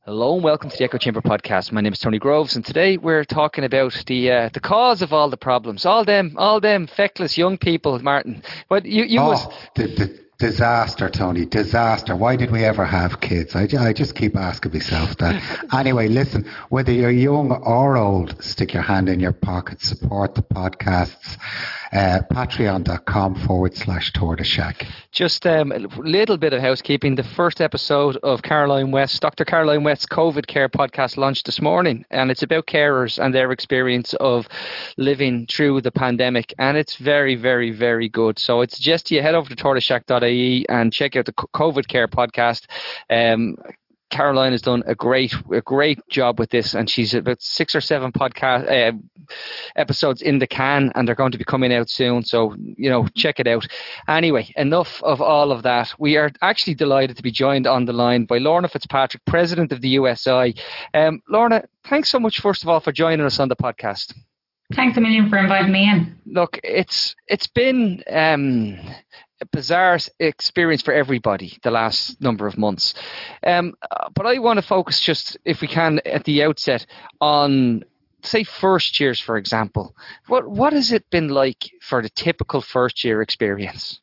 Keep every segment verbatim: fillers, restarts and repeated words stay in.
Hello and welcome to the Echo Chamber podcast. My name is Tony Groves, and today we're talking about the uh, the cause of all the problems. All them, all them feckless young people, Martin. But you, you oh, must. The, the disaster, Tony, disaster. Why did we ever have kids? I, I just keep asking myself that. Anyway, listen, whether you're young or old, stick your hand in your pocket, support the podcasts. Uh, Patreon.com forward slash Tour de Shack. Just um, a little bit of housekeeping. The first episode of Caroline West, Doctor Caroline West's COVID Care podcast launched this morning, and it's about carers and their experience of living through the pandemic, and it's very, very, very good. So I suggest you head over to tour de shack dot I E and check out the COVID Care podcast. Um, Caroline has done a great, a great job with this, and she's about six or seven podcast uh, episodes in the can, and they're going to be coming out soon. So, you know, check it out. Anyway, enough of all of that. We are actually delighted to be joined on the line by Lorna Fitzpatrick, President of the U S I. Um, Lorna, thanks so much, first of all, for joining us on the podcast. Thanks a million for inviting me in. Look, it's it's been um, a bizarre experience for everybody the last number of months. Um, but I want to focus just, if we can, at the outset on, say, first years, for example. What what has it been like for the typical first year experience?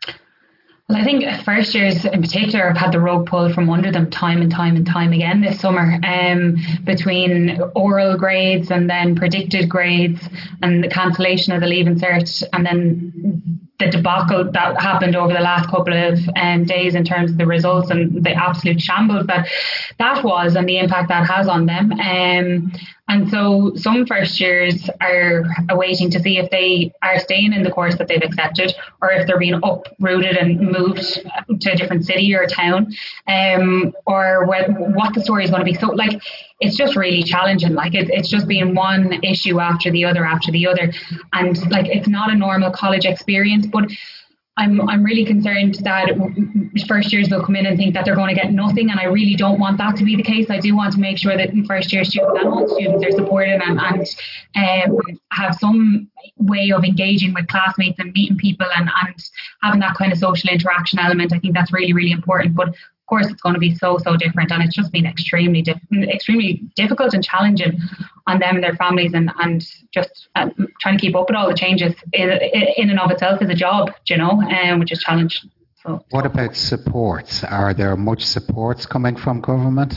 Well, I think first years in particular have had the rug pulled from under them time and time and time again this summer, um, between oral grades and then predicted grades and the cancellation of the Leaving Cert, and then the debacle that happened over the last couple of um, days in terms of the results and the absolute shambles that that was and the impact that has on them. Um, and so some first years are awaiting to see if they are staying in the course that they've accepted, or if they're being uprooted and moved to a different city or town, um, or what, what the story is going to be. So, like, it's just really challenging. Like, it's it's just being one issue after the other after the other, and like, it's not a normal college experience. But I'm I'm really concerned that first years will come in and think that they're going to get nothing, and I really don't want that to be the case. I do want to make sure that first year students and all students are supported and, and um, have some way of engaging with classmates and meeting people and, and having that kind of social interaction element. I think that's really, really important. But of course, it's going to be so, so different, and it's just been extremely, diff- extremely difficult and challenging on them and their families, and, and just uh, trying to keep up with all the changes in, in and of itself is a job, you know, um, which is challenging. So, what about supports? Are there much supports coming from government?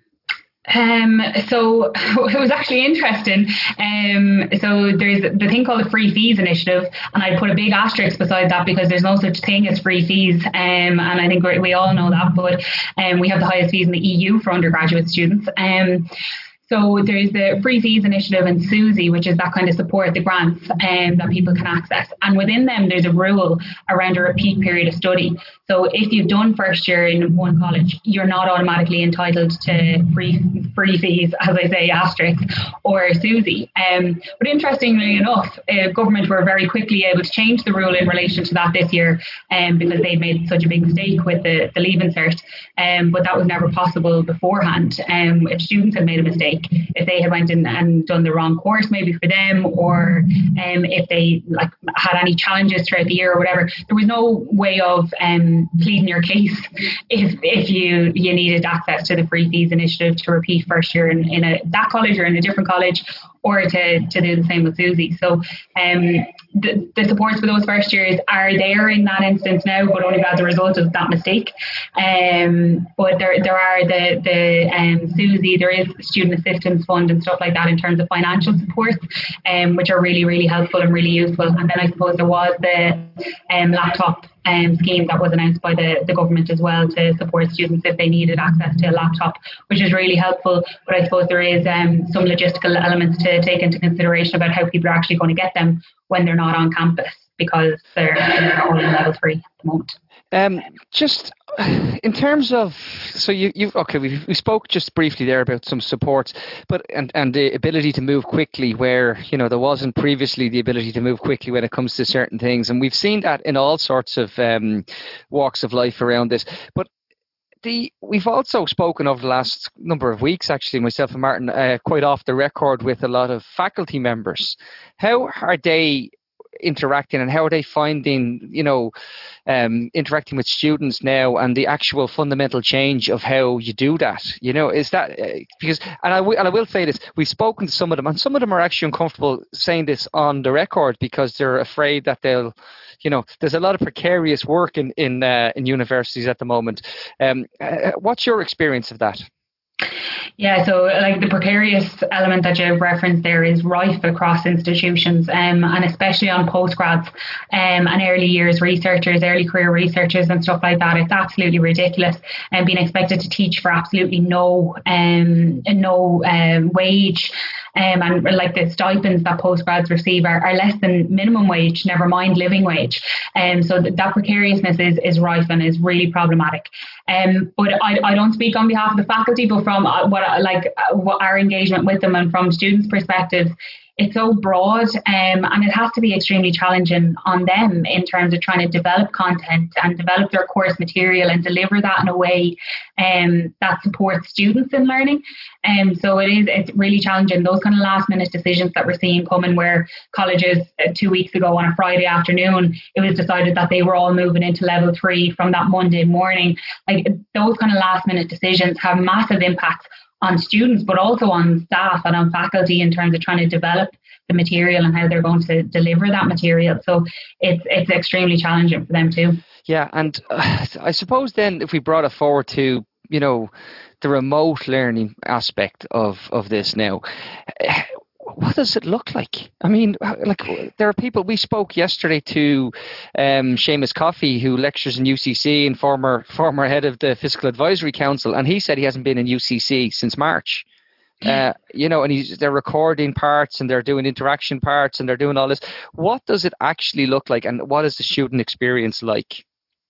Um, so it was actually interesting. Um, so there's the thing called the Free Fees Initiative, and I put a big asterisk beside that because there's no such thing as free fees. Um, and I think we we all know that, but um, we have the highest fees in the E U for undergraduate students. Um, So there's the Free Fees Initiative and SUSI, which is that kind of support, the grants um, that people can access. And within them, there's a rule around a repeat period of study. So if you've done first year in one college, you're not automatically entitled to free free fees, as I say, asterisk, or SUSI. Um, but interestingly enough, uh, government were very quickly able to change the rule in relation to that this year, um, because they made such a big mistake with the, the Leaving Cert. Um, but that was never possible beforehand. Um, if students had made a mistake, if they had went in and done the wrong course maybe for them, or um, if they like had any challenges throughout the year or whatever, there was no way of um, pleading your case if if you you needed access to the Free Fees Initiative to repeat first year in, in a that college or in a different college, or to, to do the same with SUSI. So um, the, the supports for those first years are there in that instance now, but only as a result of that mistake. Um, but there there are the, the um, SUSI, there is Student Assistance Fund and stuff like that in terms of financial supports, um, which are really, really helpful and really useful. And then I suppose there was the um, laptop Um, scheme that was announced by the, the government as well to support students if they needed access to a laptop, which is really helpful. But I suppose there is um, some logistical elements to take into consideration about how people are actually going to get them when they're not on campus, because they're, they're all in level three at the moment. Um, just in terms of, so you, you okay, we, we spoke just briefly there about some supports, but and, and the ability to move quickly where, you know, there wasn't previously the ability to move quickly when it comes to certain things. And we've seen that in all sorts of um, walks of life around this. But the we've also spoken over the last number of weeks, actually, myself and Martin, uh, quite off the record with a lot of faculty members. How are they interacting, and how are they finding, you know, um, interacting with students now, and the actual fundamental change of how you do that? You know, is that uh, because, and I, w- and I will say this, we've spoken to some of them, and some of them are actually uncomfortable saying this on the record because they're afraid that they'll, you know, there's a lot of precarious work in in, uh, in universities at the moment. Um, uh, what's your experience of that? Yeah, so like the precarious element that you've referenced there is rife across institutions, um, and especially on postgrads um, and early years researchers, early career researchers and stuff like that. It's absolutely ridiculous, and um, being expected to teach for absolutely no um, no um, wage. Um, and like the stipends that postgrads receive are, are less than minimum wage, never mind living wage. Um, so that, that precariousness is, is rife and is really problematic. Um, but I, I don't speak on behalf of the faculty, but from what like what our engagement with them and from students' perspectives, it's so broad, um, and it has to be extremely challenging on them in terms of trying to develop content and develop their course material and deliver that in a way um, that supports students in learning. And um, so it is, it's really challenging. Those kind of last minute decisions that we're seeing coming, where colleges uh, two weeks ago on a Friday afternoon, it was decided that they were all moving into level three from that Monday morning. Like those kind of last minute decisions have massive impacts on students, but also on staff and on faculty in terms of trying to develop the material and how they're going to deliver that material. So it's it's extremely challenging for them too. Yeah, and uh, I suppose then if we brought it forward to, you know, the remote learning aspect of, of this now, what does it look like? I mean, like there are people, we spoke yesterday to um, Seamus Coffey, who lectures in U C C and former former head of the Fiscal Advisory Council, and he said he hasn't been in U C C since March. Uh, you know, and he's, they're recording parts and they're doing interaction parts and they're doing all this. What does it actually look like, and what is the student experience like?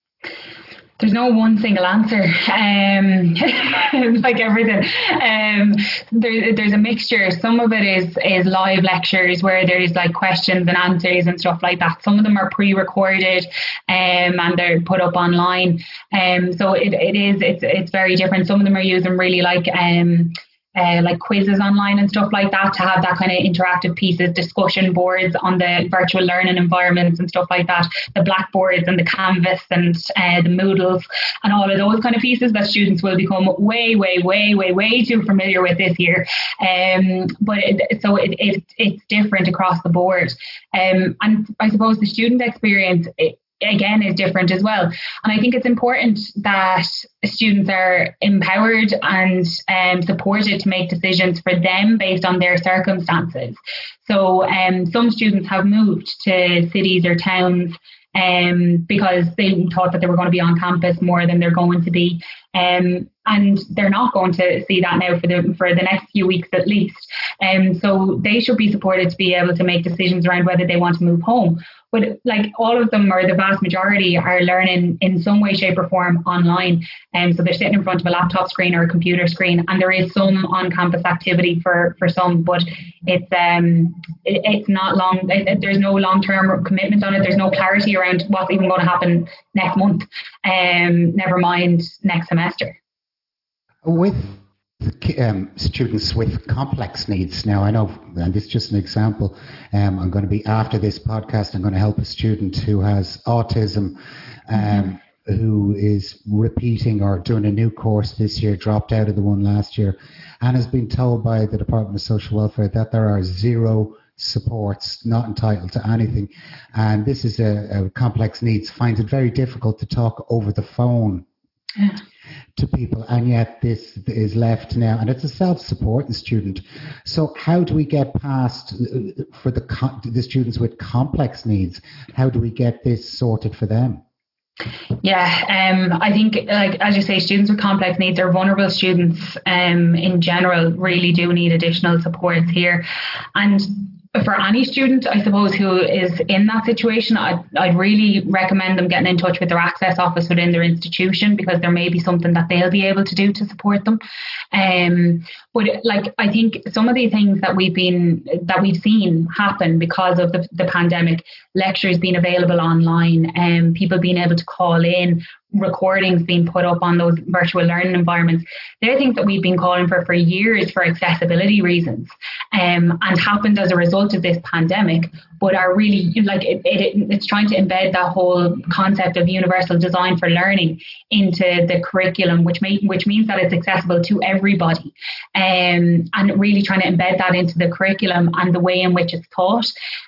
There's no one single answer, um, like everything. Um, there, there's a mixture. Some of it is is live lectures where there's like questions and answers and stuff like that. Some of them are pre-recorded um, and they're put up online. Um, so it, it is, it's it's very different. Some of them are using really like um, Uh, like quizzes online and stuff like that to have that kind of interactive pieces, discussion boards on the virtual learning environments and stuff like that, the Blackboards and the Canvas and uh, the Moodles and all of those kind of pieces that students will become way, way, way, way, way too familiar with this year. Um, but it, so it, it, it's different across the board. Um, and I suppose the student experience, it, again, is different as well. And I think it's important that students are empowered and um, supported to make decisions for them based on their circumstances. So um, some students have moved to cities or towns um, because they thought that they were going to be on campus more than they're going to be. Um, and they're not going to see that now for the for the next few weeks at least. Um, so they should be supported to be able to make decisions around whether they want to move home. But like all of them, or the vast majority, are learning in some way, shape or form online. And um, so they're sitting in front of a laptop screen or a computer screen, and there is some on-campus activity for, for some, but it's um it, it's not long. It, there's no long-term commitment on it. There's no clarity around what's even going to happen next month. Um, never mind next semester. With Um, students with complex needs. Now, I know, and this is just an example, um, I'm going to be, after this podcast, I'm going to help a student who has autism, um, mm-hmm. who is repeating or doing a new course this year, dropped out of the one last year, and has been told by the Department of Social Welfare that there are zero supports, not entitled to anything. And this is a, a complex needs, finds it very difficult to talk over the phone yeah. to people, and yet this is left now, and it's a self-supporting student. So how do we get past, uh, for the the students with complex needs, how do we get this sorted for them? Yeah, um, I think, like as you say, students with complex needs or vulnerable students um, in general really do need additional supports here. And for any student, I suppose, who is in that situation, I'd, I'd really recommend them getting in touch with their access office within their institution, because there may be something that they'll be able to do to support them. Um, but like, I think some of the things that we've been, that we've seen happen because of the, the pandemic, lectures being available online and um, people being able to call in, recordings being put up on those virtual learning environments, they're things that we've been calling for for years for accessibility reasons. um, and happened as a result of this pandemic, but are really like it, it, it's trying to embed that whole concept of universal design for learning into the curriculum, which may, which means that it's accessible to everybody, um, and really trying to embed that into the curriculum and the way in which it's taught.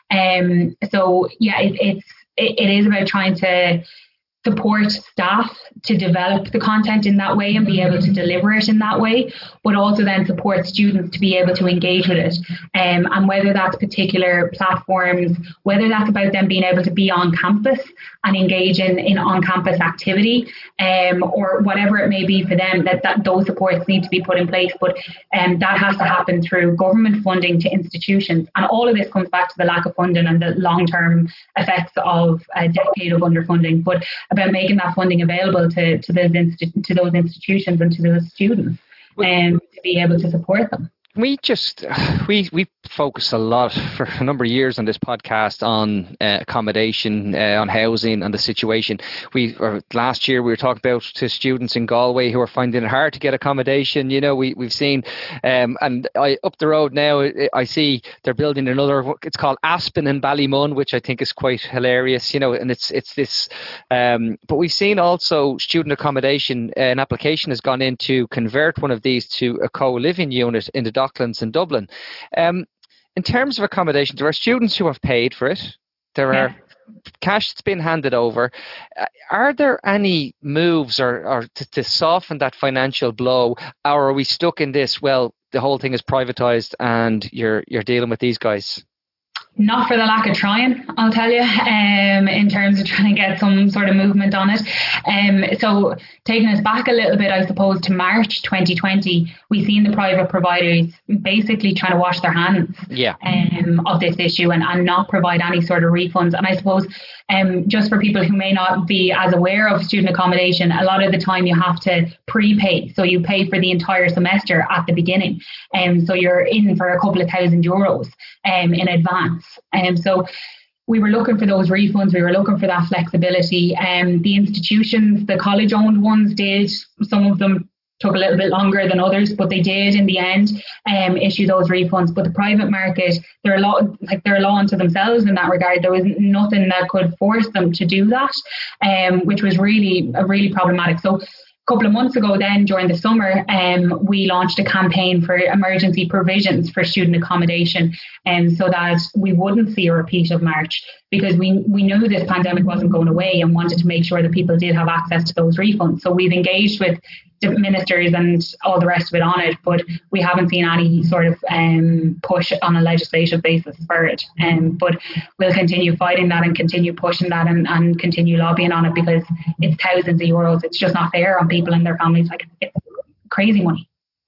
Um, so yeah, it, it's it, it is about trying to support staff to develop the content in that way and be able to deliver it in that way, but also then support students to be able to engage with it. Um, and whether that's particular platforms, whether that's about them being able to be on campus and engage in, in on-campus activity, um, or whatever it may be for them, that, that those supports need to be put in place. But um, that has to happen through government funding to institutions. And all of this comes back to the lack of funding and the long-term effects of a decade of underfunding, but about making that funding available to, to, those, insti- to those institutions and to those students, um, to be able to support them. We just, we we focus a lot for a number of years on this podcast on uh, accommodation, uh, on housing and the situation. We or last year we were talking about to students in Galway who are finding it hard to get accommodation. You know, we, we've seen, um, and I, up the road now, I see they're building another, it's called Aspen in Ballymun, which I think is quite hilarious, you know, and it's it's this, um, but we've seen also student accommodation, uh, an application has gone in to convert one of these to a co-living unit in the Docklands in Dublin. Um, in terms of accommodation, there are students who have paid for it. There are yeah. cash that's been handed over. Uh, are there any moves or, or to, to soften that financial blow, or are we stuck in this, well, the whole thing is privatised and you're you're dealing with these guys? Not for the lack of trying, I'll tell you, um, in terms of trying to get some sort of movement on it. Um, so taking us back a little bit, I suppose, to March twenty twenty, we've seen the private providers basically trying to wash their hands yeah. um, of this issue and, and not provide any sort of refunds. And I suppose um, just for people who may not be as aware of student accommodation, a lot of the time you have to prepay. So you pay for the entire semester at the beginning. And um, so you're in for a couple of thousand euros um, in advance. And um, so we were looking for those refunds. We were looking for that flexibility. And um, the institutions, the college-owned ones did. Some of them took a little bit longer than others, but they did in the end um, issue those refunds. But the private market, they're a law, like they're a law unto themselves in that regard. There was nothing that could force them to do that, um, which was really, uh, really problematic. So a couple of months ago then during the summer, um, we launched a campaign for emergency provisions for student accommodation, and um, so that we wouldn't see a repeat of March, because we, we knew this pandemic wasn't going away and wanted to make sure that people did have access to those refunds. So we've engaged with ministers and all the rest of it on it, but we haven't seen any sort of um, push on a legislative basis for it. Um, but we'll continue fighting that and continue pushing that and, and continue lobbying on it, because it's thousands of euros. It's just not fair on people and their families. Like, it's crazy money.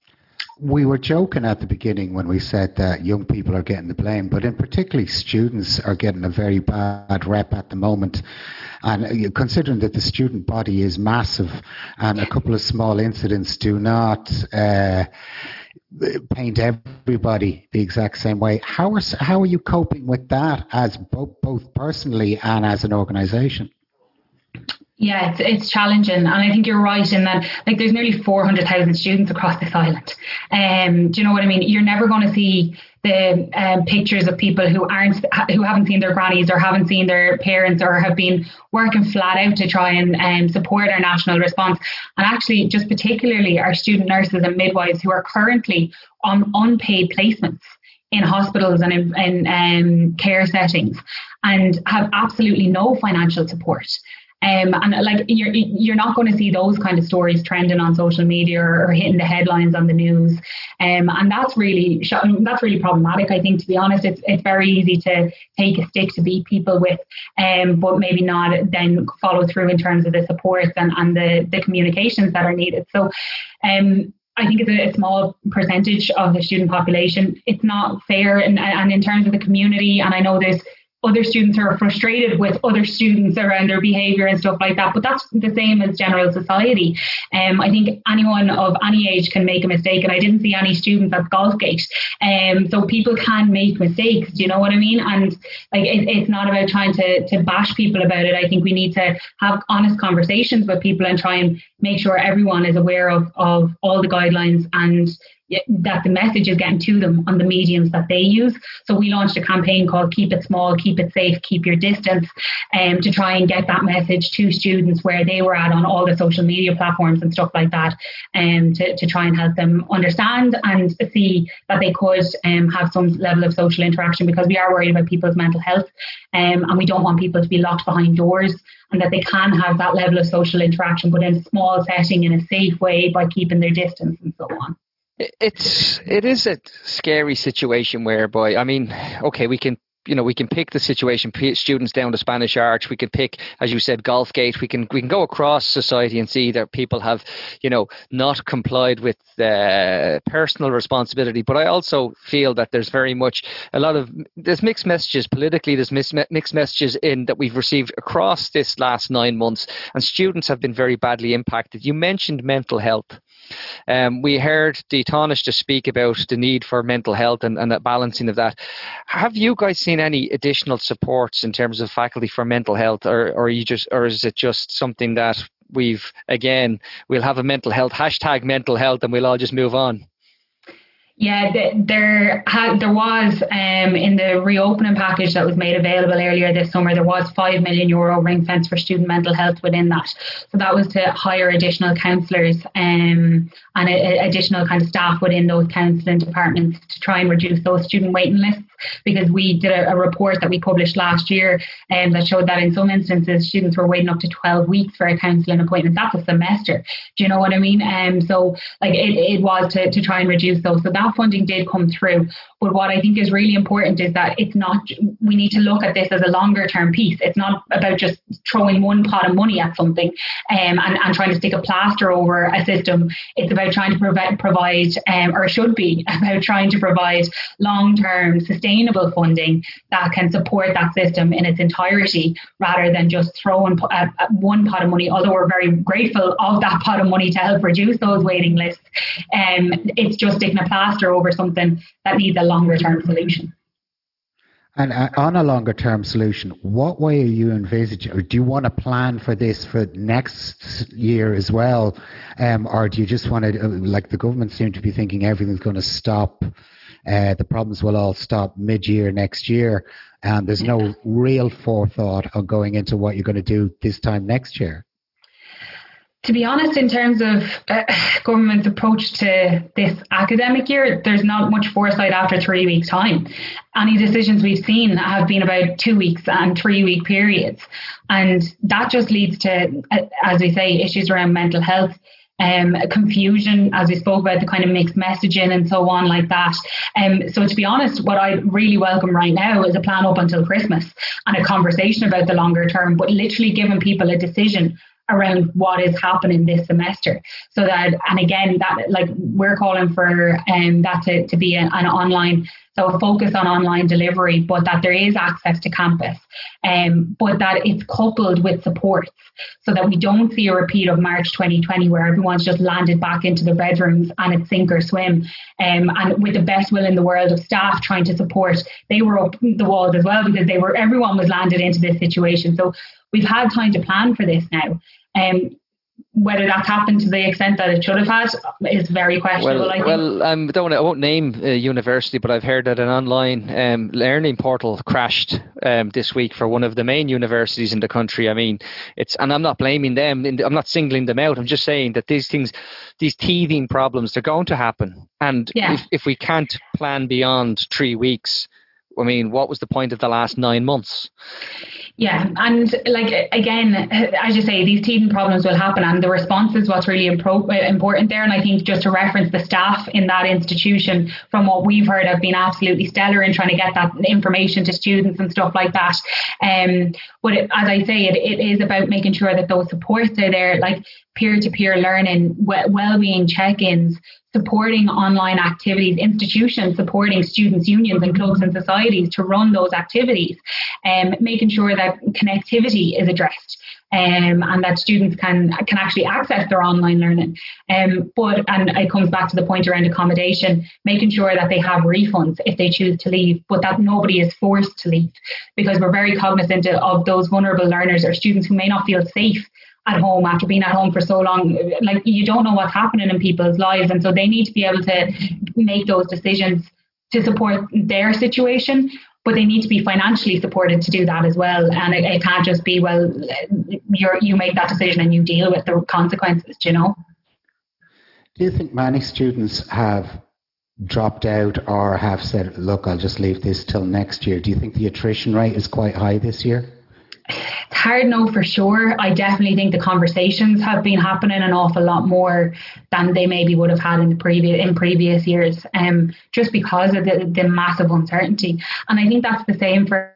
We were joking at the beginning when we said that young people are getting the blame, but in particularly students are getting a very bad rep at the moment. And considering that the student body is massive and a couple of small incidents do not uh, paint everybody the exact same way, how are, how are you coping with that as both, both personally and as an organisation? Yeah, it's it's challenging, and I think you're right in that, like, there's nearly four hundred thousand students across this island. Um, do you know what I mean? You're never going to see the um, pictures of people who aren't who haven't seen their grannies or haven't seen their parents or have been working flat out to try and um, support our national response. And actually, just particularly our student nurses and midwives who are currently on unpaid placements in hospitals and in, in um, care settings and have absolutely no financial support. Um, and like you're you're not going to see those kind of stories trending on social media or, or hitting the headlines on the news, um, and that's really that's really problematic. I think, to be honest, it's it's very easy to take a stick to beat people with, um, but maybe not then follow through in terms of the supports and, and the the communications that are needed. So, um. I think it's a, a small percentage of the student population. It's not fair, and, and in terms of the community, and I know there's other students who are frustrated with other students around their behaviour and stuff like that, but that's the same as general society. Um, I think anyone of any age can make a mistake, and I didn't see any students at Golfgate. Um, so people can make mistakes, do you know what I mean? And like it, it's not about trying to, to bash people about it. I think we need to have honest conversations with people and try and make sure everyone is aware of, of all the guidelines and that the message is getting to them on the mediums that they use. So we launched a campaign called Keep It Small, Keep It Safe, Keep Your Distance, um, to try and get that message to students where they were at on all the social media platforms and stuff like that, um, to, to try and help them understand and see that they could um, have some level of social interaction, because we are worried about people's mental health, um, and we don't want people to be locked behind doors, and that they can have that level of social interaction, but in a small setting, in a safe way, by keeping their distance and so on. It's it is a scary situation whereby, I mean, okay, we can you know we can pick the situation, students down the Spanish Arch, we can pick, as you said, Golfgate, we can we can go across society and see that people have you know not complied with uh, personal responsibility. But I also feel that there's very much a lot of there's mixed messages politically. There's mixed messages in that we've received across this last nine months, and students have been very badly impacted. You mentioned mental health. Um, we heard the Taoiseach speak about the need for mental health and, and the balancing of that. Have you guys seen any additional supports in terms of faculty for mental health, or, or are you just, or is it just something that we've again we'll have a mental health hashtag mental health and we'll all just move on? Yeah, there had there was um, in the reopening package that was made available earlier this summer, there was five million euro ring fence for student mental health within that. So that was to hire additional counsellors um, and a, a additional kind of staff within those counselling departments to try and reduce those student waiting lists. Because we did a, a report that we published last year um, that showed that in some instances students were waiting up to twelve weeks for a counselling appointment. That's a semester. Do you know what I mean? Um, so like it, it was to, to try and reduce those. So that funding did come through. But what I think is really important is that it's not, we need to look at this as a longer term piece. It's not about just throwing one pot of money at something um, and, and trying to stick a plaster over a system. It's about trying to provide, provide um, or should be about trying to provide long term sustainable funding that can support that system in its entirety, rather than just throwing uh, one pot of money, although we're very grateful of that pot of money to help reduce those waiting lists. Um, it's just sticking a plaster over something that needs a longer term solution. And uh, on a longer term solution, what way are you envisaging, or do you want to plan for this for next year as well? Um, or do you just want to, uh, like the government seem to be thinking everything's going to stop, uh, the problems will all stop mid-year next year, and there's no real forethought of going into what you're going to do this time next year? To be honest, in terms of uh, government's approach to this academic year, there's not much foresight after three weeks' time. Any decisions we've seen have been about two weeks and three-week periods. And that just leads to, as we say, issues around mental health, um, confusion, as we spoke about, the kind of mixed messaging and so on like that. Um, so to be honest, what I really welcome right now is a plan up until Christmas and a conversation about the longer term, but literally giving people a decision around what is happening this semester, so that, and again, that like we're calling for um that to, to be an, an online, so a focus on online delivery, but that there is access to campus, um but that it's coupled with supports, so that we don't see a repeat of March twenty twenty where everyone's just landed back into their bedrooms and it's sink or swim, um and with the best will in the world of staff trying to support, they were up the walls as well, because they were everyone was landed into this situation. So we've had time to plan for this now. Um, whether that's happened to the extent that it should have had is very questionable. Well, I think. well um, don't, I won't name a university, but I've heard that an online um, learning portal crashed um, this week for one of the main universities in the country. I mean, it's, and I'm not blaming them. I'm not singling them out. I'm just saying that these things, these teething problems, they're going to happen. And yeah. if, if we can't plan beyond three weeks, I mean, what was the point of the last nine months? Yeah, and like again, as you say, these teething problems will happen, and the response is what's really impro- important there. And I think just to reference, the staff in that institution, from what we've heard, have been absolutely stellar in trying to get that information to students and stuff like that. Um, but it, as I say, it, it is about making sure that those supports are there, like peer-to-peer learning, well-being check-ins, supporting online activities, institutions supporting students' unions and clubs and societies to run those activities, um, making sure that connectivity is addressed, um, and that students can can actually access their online learning. Um, but, and it comes back to the point around accommodation, making sure that they have refunds if they choose to leave, but that nobody is forced to leave, because we're very cognizant of those vulnerable learners or students who may not feel safe at home after being at home for so long. Like, you don't know what's happening in people's lives, and so they need to be able to make those decisions to support their situation, but they need to be financially supported to do that as well. And it, it can't just be, well, you're, you make that decision and you deal with the consequences, you know. Do you think many students have dropped out or have said, look, I'll just leave this till next year? Do you think the attrition rate is quite high this year? It's hard to know for sure. I definitely think the conversations have been happening an awful lot more than they maybe would have had in the previous in previous years, um, just because of the, the massive uncertainty. And I think that's the same for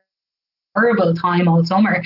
a horrible time all summer,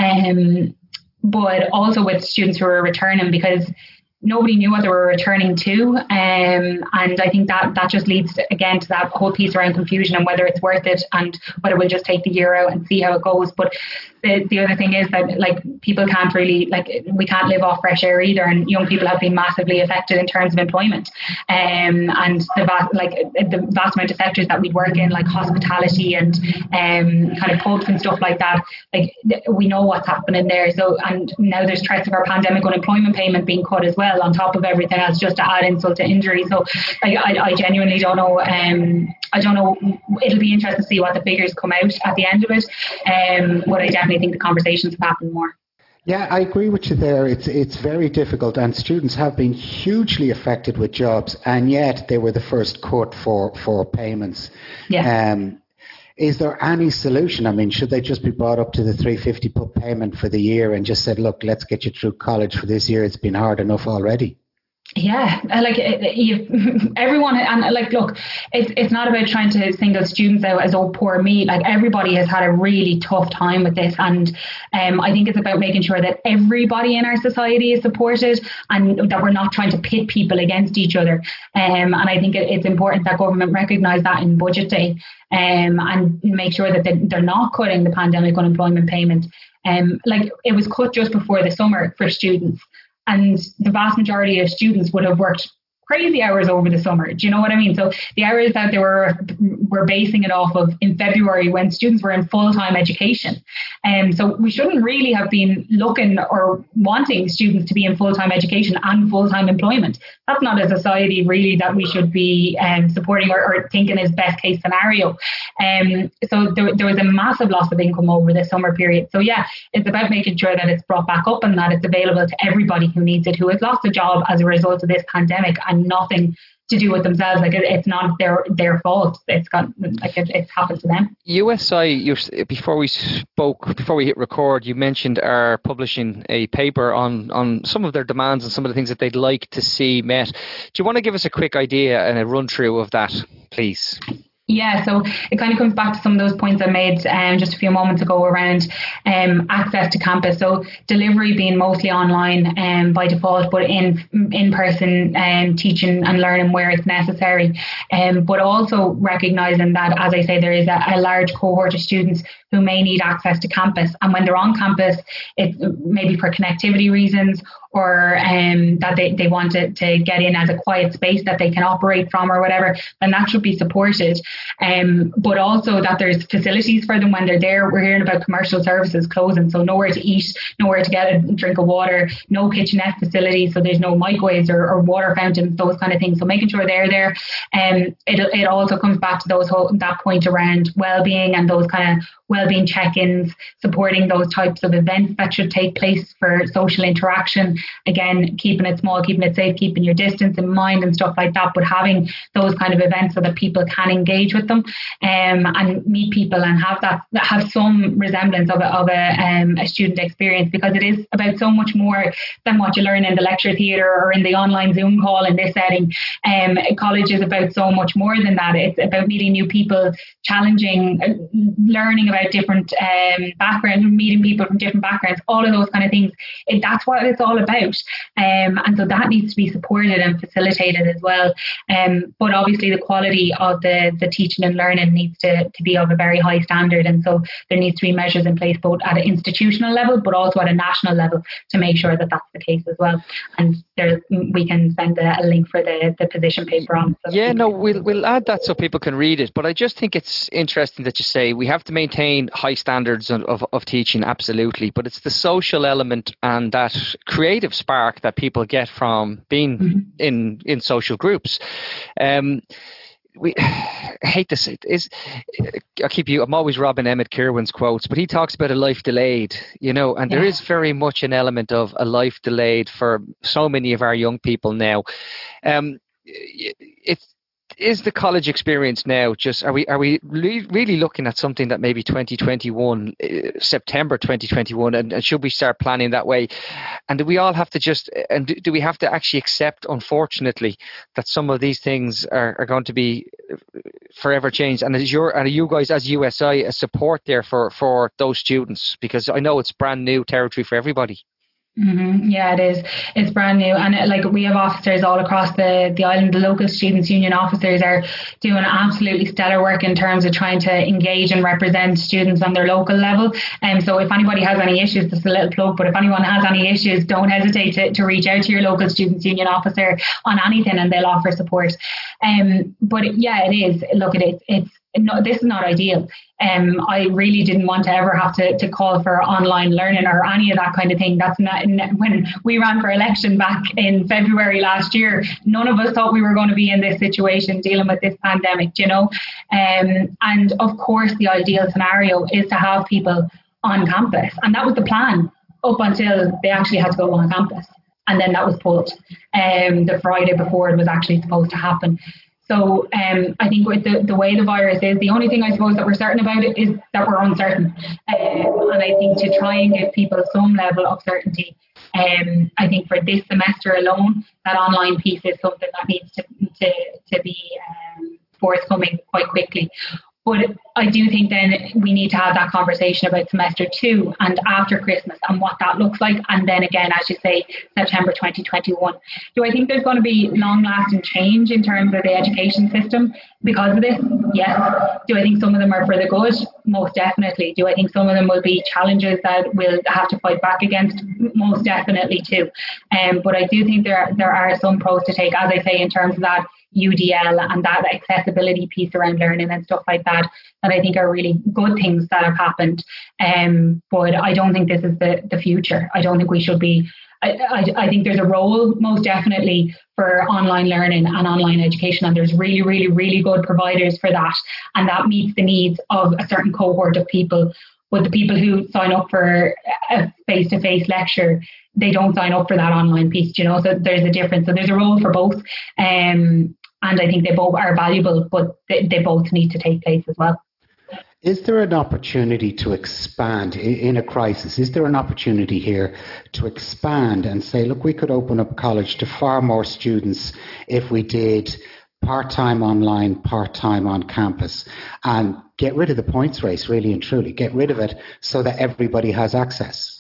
um, but also with students who are returning, because nobody knew what they were returning to, um, and I think that that just leads to, again, to that whole piece around confusion and whether it's worth it and whether we'll just take the year out and see how it goes. But the, the other thing is that, like, people can't really, like, we can't live off fresh air either, and young people have been massively affected in terms of employment, um, and the vast, like the vast amount of sectors that we work in, like hospitality and um, kind of pubs and stuff like that, like, we know what's happening there. So, and now there's threats of our pandemic unemployment payment being cut as well, on top of everything else, just to add insult to injury. So like, I, I genuinely don't know. Um, I don't know. It'll be interesting to see what the figures come out at the end of it. Um, but I definitely think the conversations have happened more. Yeah, I agree with you there. It's it's very difficult, and students have been hugely affected with jobs, and yet they were the first cut for for payments. Yeah. Um, Is there any solution? I mean, should they just be brought up to the three hundred fifty put payment for the year and just said, look, let's get you through college for this year. It's been hard enough already. Yeah, like you, everyone, and like, look, it's it's not about trying to single students out as, oh, poor me. Like, everybody has had a really tough time with this, and um, I think it's about making sure that everybody in our society is supported, and that we're not trying to pit people against each other. Um, and I think it, it's important that government recognise that in budget day, um, and make sure that they, they're not cutting the pandemic unemployment payment. Um, like, it was cut just before the summer for students. And the vast majority of students would have worked crazy hours over the summer. Do you know what I mean? So the hours that they were were basing it off of in February, when students were in full-time education. And um, so we shouldn't really have been looking or wanting students to be in full-time education and full-time employment. That's not a society really that we should be um, supporting or, or thinking is best case scenario. Um, so there, there was a massive loss of income over the summer period. So yeah, it's about making sure that it's brought back up and that it's available to everybody who needs it, who has lost a job as a result of this pandemic, and nothing to do with themselves. Like, it, it's not their their fault. It's got like it, it's happened to them. U S I, you're, before we spoke, before we hit record, you mentioned are publishing a paper on on some of their demands and some of the things that they'd like to see met. Do you want to give us a quick idea and a run through of that, please? Yeah, so it kind of comes back to some of those points I made um, just a few moments ago around um, access to campus. So delivery being mostly online um, by default, but in in person um, teaching and learning where it's necessary. Um, but also recognising that, as I say, there is a, a large cohort of students who may need access to campus. And when they're on campus, it's maybe for connectivity reasons, or um, that they, they want to, to get in as a quiet space that they can operate from or whatever, then that should be supported. Um, but also that there's facilities for them when they're there. We're hearing about commercial services closing, so nowhere to eat, nowhere to get a drink of water, no kitchenette facilities, so there's no microwaves or, or water fountains, those kind of things. So making sure they're there. Um, it, it also comes back to those whole, that point around well-being and those kind of well-being check-ins, supporting those types of events that should take place for social interaction. Again, keeping it small, keeping it safe, keeping your distance in mind and stuff like that, but having those kind of events so that people can engage with them um, and meet people and have that have some resemblance of a, of a, um, a student experience, because it is about so much more than what you learn in the lecture theatre or in the online Zoom call in this setting. Um, college is about so much more than that. It's about meeting new people, challenging, uh, learning about different um, backgrounds, meeting people from different backgrounds, all of those kind of things. It, that's what it's all about. Um, and so that needs to be supported and facilitated as well. Um, but obviously the quality of the, the teaching and learning needs to, to be of a very high standard. And so there needs to be measures in place both at an institutional level, but also at a national level to make sure that that's the case as well. And there, we can send a, a link for the, the position paper on. So yeah, no, we'll, we'll add that so people can read it. But I just think it's interesting that you say we have to maintain maintain high standards of, of, of teaching, absolutely. But it's the social element and that creative spark that people get from being mm-hmm. in, in social groups. Um, we I hate to say it, is I keep you I'm always robbing Emmett Kirwan's quotes, but he talks about a life delayed, you know, and yeah. there is very much an element of a life delayed for so many of our young people now. Um, it's Is the college experience now just, are we are we really looking at something that maybe twenty twenty-one, uh, September twenty twenty-one, and, and should we start planning that way? And do we all have to just, and do, do we have to actually accept, unfortunately, that some of these things are, are going to be forever changed? And is your, are you guys as U S I a support there for, for those students? Because I know it's brand new territory for everybody. Mm-hmm. Yeah, it is. It's brand new. And it, like we have officers all across the, the island. The local students union officers are doing absolutely stellar work in terms of trying to engage and represent students on their local level. And um, so if anybody has any issues, just a little plug, but if anyone has any issues, don't hesitate to, to reach out to your local students union officer on anything and they'll offer support. Um, but yeah, it is. Look at it. It's No, this is not ideal. Um, I really didn't want to ever have to, to call for online learning or any of that kind of thing. That's not, when we ran for election back in February last year, none of us thought we were going to be in this situation dealing with this pandemic, you know. Um, and of course, the ideal scenario is to have people on campus. And that was the plan up until they actually had to go on campus. And then that was pulled um, the Friday before it was actually supposed to happen. So um, I think with the, the way the virus is, the only thing I suppose that we're certain about it is that we're uncertain. Um, and I think to try and give people some level of certainty, um, I think for this semester alone, that online piece is something that needs to to, to be um, forthcoming quite quickly. But I do think then we need to have that conversation about semester two and after Christmas and what that looks like. And then again, as you say, September twenty twenty-one. Do I think there's going to be long-lasting change in terms of the education system because of this? Yes. Do I think some of them are for the good? Most definitely. Do I think some of them will be challenges that we'll have to fight back against? Most definitely too. Um, but I do think there, there are some pros to take, as I say, in terms of that U D L and that accessibility piece around learning and stuff like that, that I think are really good things that have happened. Um, but I don't think this is the, the future. I don't think we should be, I, I, I think there's a role most definitely for online learning and online education, and there's really, really, really good providers for that. And that meets the needs of a certain cohort of people. But the people who sign up for a face-to-face lecture, they don't sign up for that online piece, you know, so there's a difference. So there's a role for both. Um, and I think they both are valuable, but they, they both need to take place as well. Is there an opportunity to expand in a crisis? Is there an opportunity here to expand and say, look, we could open up college to far more students if we did part-time online, part-time on campus, and get rid of the points race, really and truly, get rid of it so that everybody has access?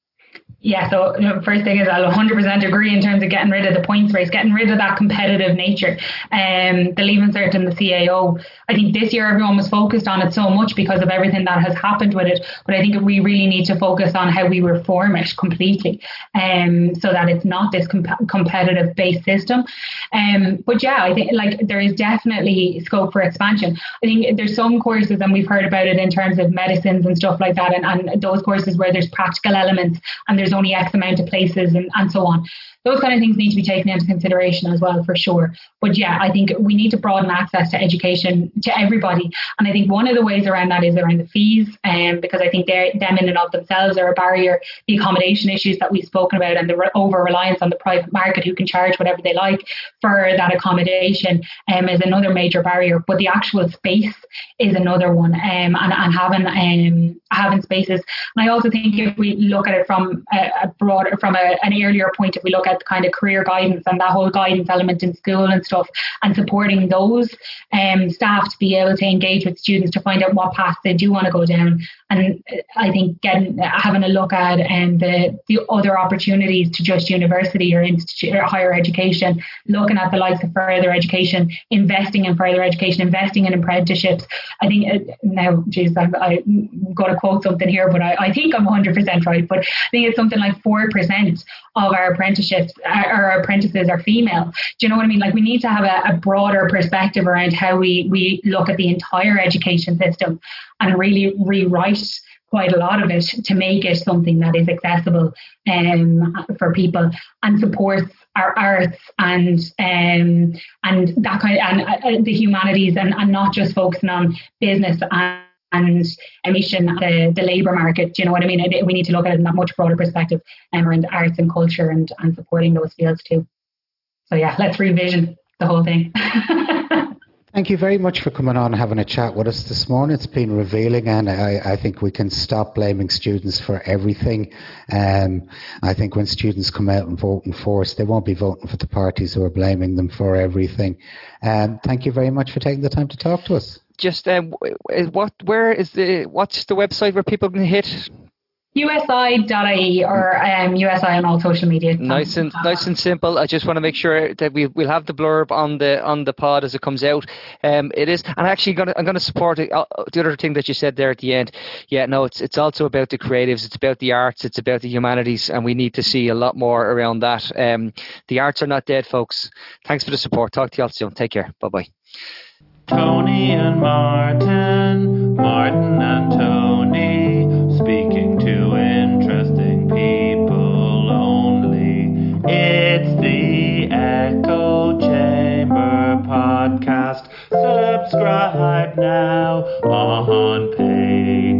Yeah, so you know, first thing is I'll one hundred percent agree in terms of getting rid of the points race, getting rid of that competitive nature. Um, the Leaving Cert and the C A O, I think this year everyone was focused on it so much because of everything that has happened with it. But I think we really need to focus on how we reform it completely, um, so that it's not this comp- competitive based system. Um, but yeah, I think like there is definitely scope for expansion. I think there's some courses, and we've heard about it in terms of medicines and stuff like that, and, and those courses where there's practical elements and there's only X amount of places and, and so on. Those kind of things need to be taken into consideration as well, for sure. But yeah, I think we need to broaden access to education to everybody. And I think one of the ways around that is around the fees, um, because I think they're, them in and of themselves are a barrier. The accommodation issues that we've spoken about and the re- over-reliance on the private market who can charge whatever they like for that accommodation um, is another major barrier. But the actual space is another one, um, and, and having um, having spaces. And I also think if we look at it from a, a broader, from a, an earlier point, if we look at kind of career guidance and that whole guidance element in school and stuff, and supporting those um, staff to be able to engage with students to find out what paths they do want to go down. And I think getting having a look at um, the the other opportunities to just university or institute or higher education, looking at the likes of further education, investing in further education, investing in apprenticeships. I think uh, now, geez, I'm, I'm going to quote something here, but I, I think I'm one hundred percent right. But I think it's something like four percent of our apprenticeships associates or apprentices are female. Do you know what I mean? Like we need to have a, a broader perspective around how we, we look at the entire education system and really rewrite quite a lot of it to make it something that is accessible um, for people and supports our arts and um, and that kind of, and uh, the humanities and, and not just focusing on business and and emission the, the labour market. Do you know what I mean? We need to look at it in that much broader perspective um, around arts and culture and, and supporting those fields too. So yeah, let's revision the whole thing. Thank you very much for coming on and having a chat with us this morning. It's been revealing, and I, I think we can stop blaming students for everything. Um, I think when students come out and vote in force, they won't be voting for the parties who are blaming them for everything. Um, thank you very much for taking the time to talk to us. Just um, what, where is the, what's the website where people can hit? U S I dot I E or um, U S I on all social media. Nice and nice and simple. I just want to make sure that we we'll have the blurb on the on the pod as it comes out. Um, it is, and actually gonna I'm gonna support it. Uh, the other thing that you said there at the end. Yeah, no, it's it's also about the creatives. It's about the arts. It's about the humanities, and we need to see a lot more around that. Um, the arts are not dead, folks. Thanks for the support. Talk to you all soon. Take care. Bye bye. Tony and Martin, Martin and Tony, speaking to interesting people only. It's the Echo Chamber podcast. Subscribe now on Patreon.